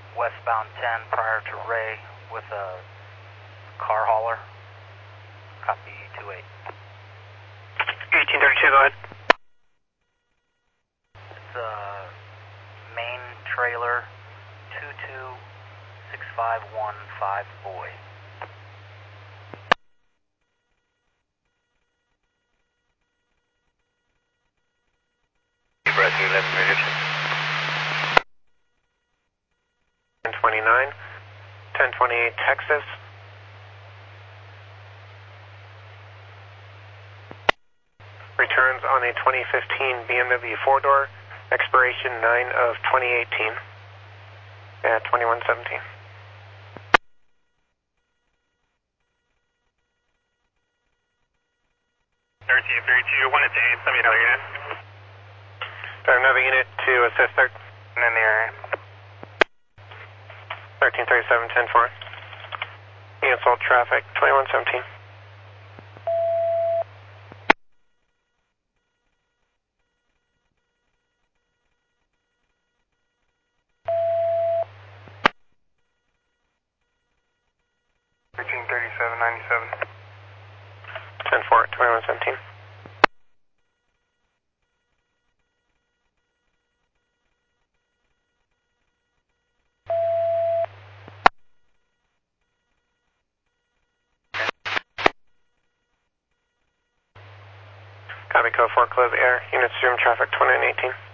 westbound 10 prior to Ray with a car hauler. Copy 28. 1832, go ahead. It's a main trailer 22651 boy. Rescue 11 minutes. 1029, 1028 Texas. Returns on a 2015 BMW 4-door, expiration 9 of 2018 at 2117. 1332, 1 at 8, send me another unit. Another unit to assist 13 in the area. 1337, 10-4. Canceled traffic, 2117. $1337.97. 10-4, 2117. Copy code 4, close air. Units resume traffic 2918.